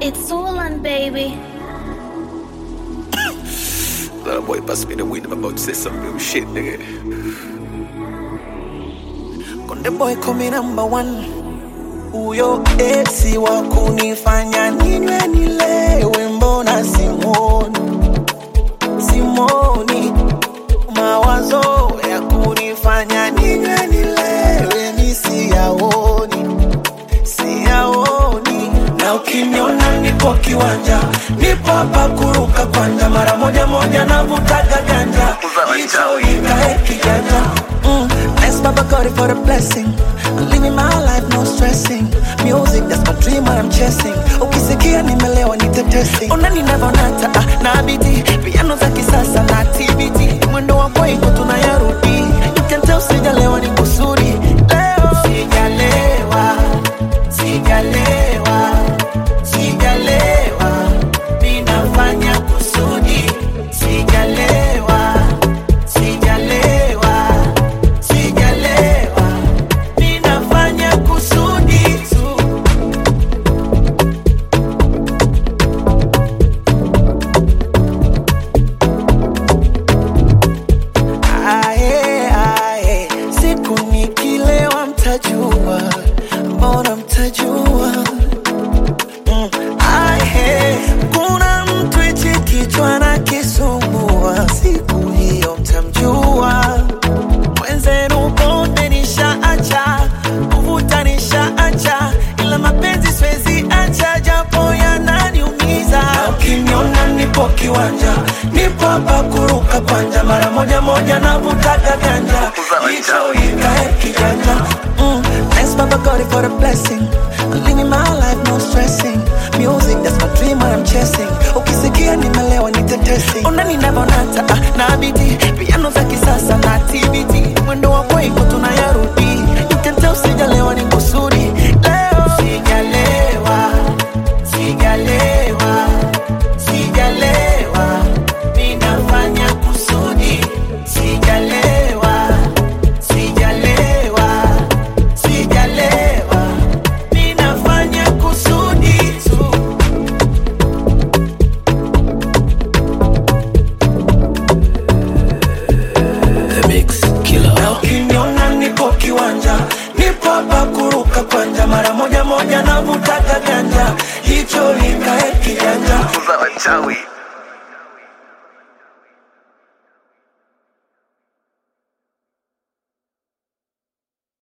It's all on, baby. That boy pass me the weed. I'm about to say some new shit, nigga. Konde boy come number one. Uyo esi wa kunifanya ninywe nilewe, mbona Simoni mawazo ya kunifanya ninywe nilewe ni siyaoni. Na ukiniona nipo kiwanja, nipo hapa kuruka kwanja, mara moja navutaga ganja, hicho ikae kijanja. Thanks Baba God for the blessing. I'm living my life, no stressing. Music, that's my dream, what I'm chasing. Ukisikia nimelewa nitetesi. Unani navonata, na biti piano za kisasa na TBT. Mwendo wa kweiko tunayarudi. You can tell sijalewa ni kusudi. Leo Sijalewa ninafanya kusudi. Sijalewa ninafanya kusudi. Ae, siku nikilewa mtajua, mbona mtajua. Kuna mtu ichi kichwa na kisumbua, siku hiyo mtamjua. Mwenzenu pombe nishaacha, kuvuta nishaacha, ila mapenzi siwezi acha, japo yananiumiza. Na ukiniona nipo kiwanja, nipo hapa kuruka kwanja, mara moja navutaga ganja, hicho ikae kijanja. Thanks Baba God for the blessing. I'm living my life, no stressing. Music, that's my dream, what I'm chasing. Ukisikia nimelewa nitetesi. Unani navonata, na biti piano za kisasa na TBT. Mwendo wa kweiko tunayarudi. You can tell sijalewa ni kusudi. Leo Sijalewa ninafanya kusudi. Sijalewa ninafanya kusudi tu. The Mix Killer. Na ukiniona nipo kiwanja, nipo hapa kuruka kwanja, mara moja navutaga ganja, hicho ikae kijanja. Wachawi.